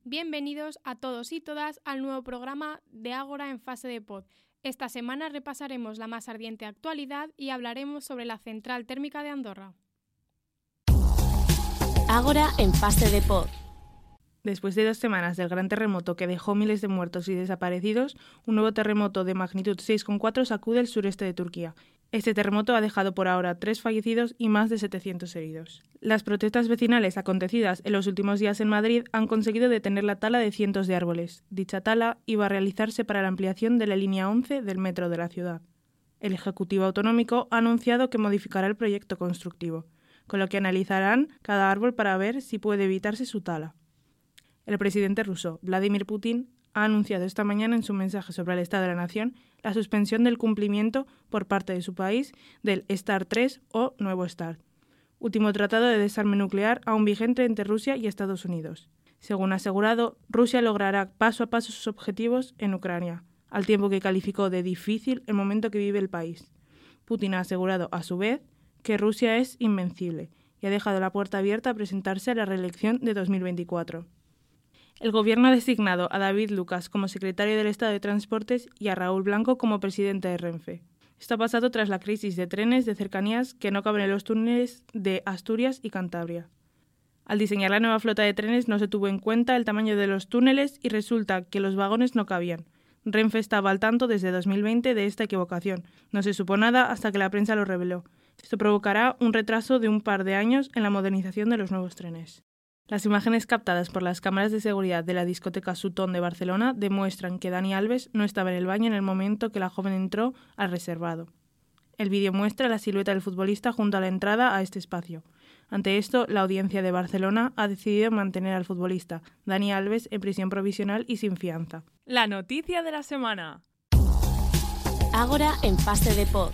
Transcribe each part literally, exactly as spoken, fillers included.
Bienvenidos a todos y todas al nuevo programa de Ágora en fase de pod. Esta semana repasaremos la más ardiente actualidad y hablaremos sobre la central térmica de Andorra. Ágora en fase de pod. Después de dos semanas del gran terremoto que dejó miles de muertos y desaparecidos, un nuevo terremoto de magnitud seis coma cuatro sacude el sureste de Turquía. Este terremoto ha dejado por ahora tres fallecidos y más de setecientos heridos. Las protestas vecinales acontecidas en los últimos días en Madrid han conseguido detener la tala de cientos de árboles. Dicha tala iba a realizarse para la ampliación de la línea once del metro de la ciudad. El Ejecutivo Autonómico ha anunciado que modificará el proyecto constructivo, con lo que analizarán cada árbol para ver si puede evitarse su tala. El presidente ruso, Vladimir Putin, ha anunciado esta mañana en su mensaje sobre el Estado de la Nación la suspensión del cumplimiento por parte de su país del START tres o Nuevo START, último tratado de desarme nuclear aún vigente entre Rusia y Estados Unidos. Según ha asegurado, Rusia logrará paso a paso sus objetivos en Ucrania, al tiempo que calificó de difícil el momento que vive el país. Putin ha asegurado, a su vez, que Rusia es invencible y ha dejado la puerta abierta a presentarse a la reelección de dos mil veinticuatro. El Gobierno ha designado a David Lucas como secretario del Estado de Transportes y a Raúl Blanco como presidente de Renfe. Esto ha pasado tras la crisis de trenes de cercanías que no caben en los túneles de Asturias y Cantabria. Al diseñar la nueva flota de trenes no se tuvo en cuenta el tamaño de los túneles y resulta que los vagones no cabían. Renfe estaba al tanto desde dos mil veinte de esta equivocación. No se supo nada hasta que la prensa lo reveló. Esto provocará un retraso de un par de años en la modernización de los nuevos trenes. Las imágenes captadas por las cámaras de seguridad de la discoteca Sutton de Barcelona demuestran que Dani Alves no estaba en el baño en el momento que la joven entró al reservado. El vídeo muestra la silueta del futbolista junto a la entrada a este espacio. Ante esto, la audiencia de Barcelona ha decidido mantener al futbolista, Dani Alves, en prisión provisional y sin fianza. La noticia de la semana. Ágora en fase de pod.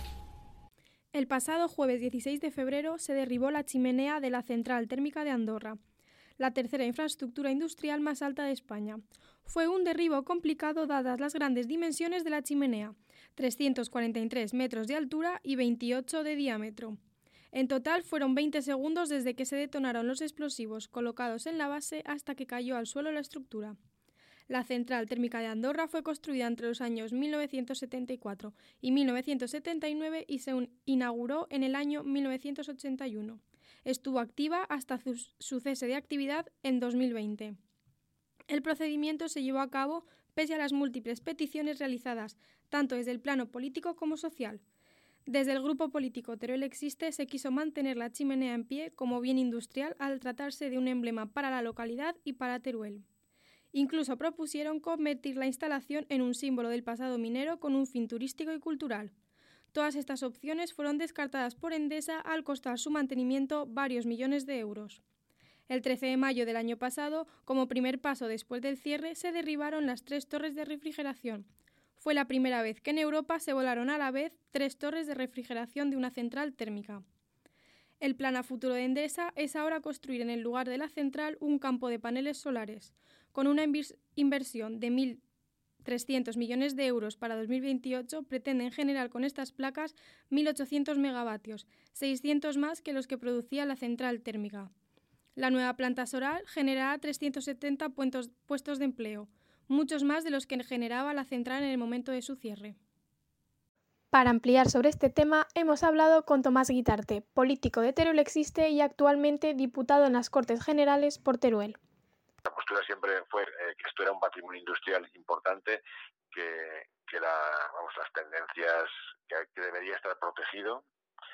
El pasado jueves dieciséis de febrero se derribó la chimenea de la central térmica de Andorra, la tercera infraestructura industrial más alta de España. Fue un derribo complicado dadas las grandes dimensiones de la chimenea, trescientos cuarenta y tres metros de altura y veintiocho de diámetro. En total fueron veinte segundos desde que se detonaron los explosivos colocados en la base hasta que cayó al suelo la estructura. La central térmica de Andorra fue construida entre los años mil novecientos setenta y cuatro y mil novecientos setenta y nueve y se inauguró en el año mil novecientos ochenta y uno. Estuvo activa hasta su cese de actividad en dos mil veinte. El procedimiento se llevó a cabo pese a las múltiples peticiones realizadas, tanto desde el plano político como social. Desde el grupo político Teruel Existe se quiso mantener la chimenea en pie como bien industrial al tratarse de un emblema para la localidad y para Teruel. Incluso propusieron convertir la instalación en un símbolo del pasado minero con un fin turístico y cultural. Todas estas opciones fueron descartadas por Endesa al costar su mantenimiento varios millones de euros. El trece de mayo del año pasado, como primer paso después del cierre, se derribaron las tres torres de refrigeración. Fue la primera vez que en Europa se volaron a la vez tres torres de refrigeración de una central térmica. El plan a futuro de Endesa es ahora construir en el lugar de la central un campo de paneles solares, con una invers- inversión de mil trescientos millones de euros para dos mil veintiocho, pretenden generar con estas placas mil ochocientos megavatios, seiscientos más que los que producía la central térmica. La nueva planta solar generará trescientos setenta puestos de empleo, muchos más de los que generaba la central en el momento de su cierre. Para ampliar sobre este tema, hemos hablado con Tomás Guitarte, político de Teruel Existe y actualmente diputado en las Cortes Generales por Teruel. La postura siempre fue eh, que esto era un patrimonio industrial importante, que, que la, vamos, las tendencias, que, que debería estar protegido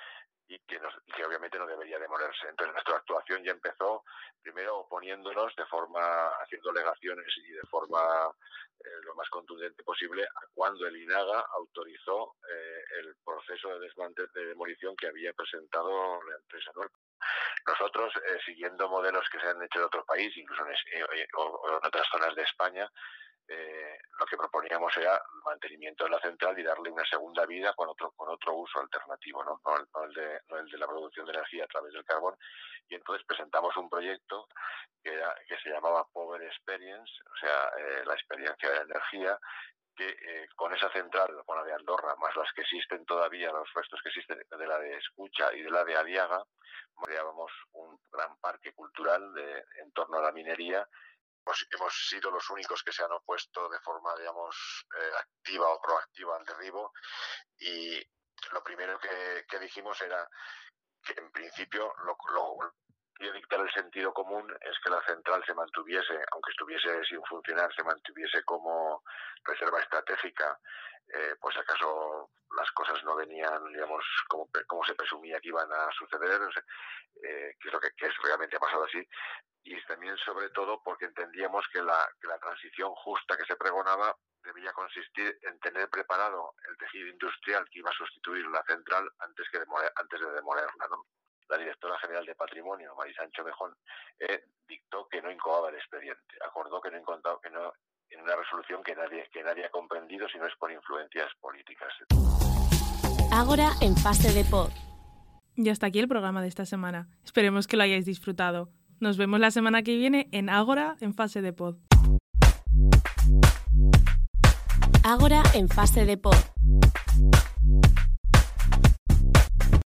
y que, nos, y que obviamente no debería demolerse. Entonces nuestra actuación ya empezó primero oponiéndonos de forma, haciendo alegaciones y de forma eh, lo más contundente posible a cuando el INAGA autorizó eh, el proceso de desmantelo de demolición que había presentado la empresa, ¿no? Nosotros, eh, siguiendo modelos que se han hecho en otro país, incluso en, eh, o, o en otras zonas de España, eh, lo que proponíamos era el mantenimiento de la central y darle una segunda vida con otro con otro uso alternativo, ¿no? No, el, no, el de, no el de la producción de energía a través del carbón. Y entonces presentamos un proyecto que, era, que se llamaba Power Experience, o sea, eh, la experiencia de la energía, que eh, con esa central, con la de Andorra, más las que existen todavía, los restos que existen de la de Escucha y de la de Aliaga, creábamos un gran parque cultural de, en torno a la minería Hemos, hemos sido los únicos que se han opuesto de forma, digamos, eh, activa o proactiva al derribo, y lo primero que, que dijimos era que en principio lo, lo que dictar el sentido común es que la central se mantuviese, aunque estuviese sin funcionar, se mantuviese como reserva estratégica, eh, pues acaso las cosas no venían, digamos, como, como se presumía que iban a suceder, eh, que es lo que, que es realmente ha pasado así. Y también, sobre todo, porque entendíamos que la, que la transición justa que se pregonaba debía consistir en tener preparado el tejido industrial que iba a sustituir la central antes, que demoler, antes de demolerla, ¿no? La directora general de Patrimonio, Marisancho Mejón, eh, dictó que no incoaba el expediente, acordó que no incoaba, que no, en una resolución que nadie, que nadie ha comprendido si no es por influencias políticas. Ágora en fase de pod. Y hasta aquí el programa de esta semana. Esperemos que lo hayáis disfrutado. Nos vemos la semana que viene en Ágora en fase de pod. Ágora en fase de pod.